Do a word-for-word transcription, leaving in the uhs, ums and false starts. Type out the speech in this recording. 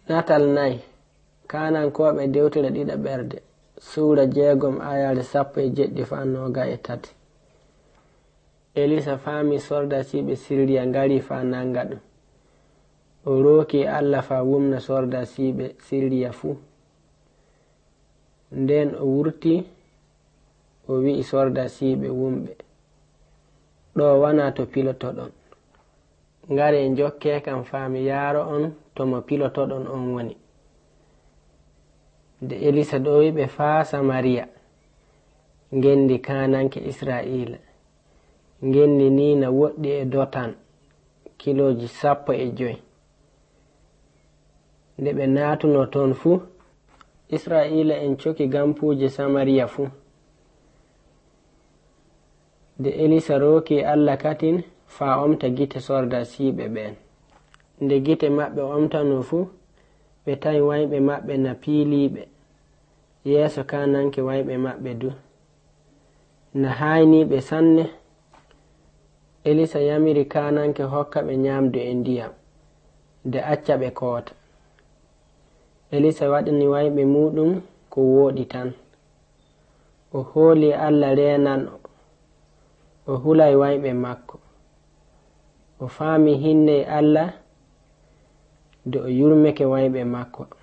Natal nayi Kanankoɓe dewtere ɗiɗa ɓerde suura jeegom ayare sappo e jeɗɗi fa noga e tati. Elisa faami sordasiɓe Siriya ngari fa nanga ɗum. O rooki Allah fa wumna sordasiɓe Siriya fuu. Nden o wurti o wi'i sordasiɓe wumɓe, ɗo wana to pilotoɗon, ngare jokke kam faami yaaro on tomo pilotoɗon on woni. Nde Elisa ɗo wiɓe faa Samariya, ngendi kananke Israila, ngendi ni na woɗɗi e Dotan kiloji sappo e joyi. Nde ɓe natuno toon fuu, Israila en coki gampuje Samariya fuu. Nde Elisa rooki Allah katin fa omta gite sordasiɓe ɓen. Nde gite maɓɓe omtano fuu, ɓe tawi wayɓe maɓɓe na piiliɓe yeeso kananke wayɓe maɓɓe du na hayniɓe sanne. Elisa yamiri kananke hokka ɓe nyamdu e ndiyam nde acca ɓe koota. Elisa waɗini wayɓe muɗum ko wooɗi tan. O hooli Allah renan o, o hulay wayɓe makko. O faami hinne Allah nde o yurmeke wayɓe makko.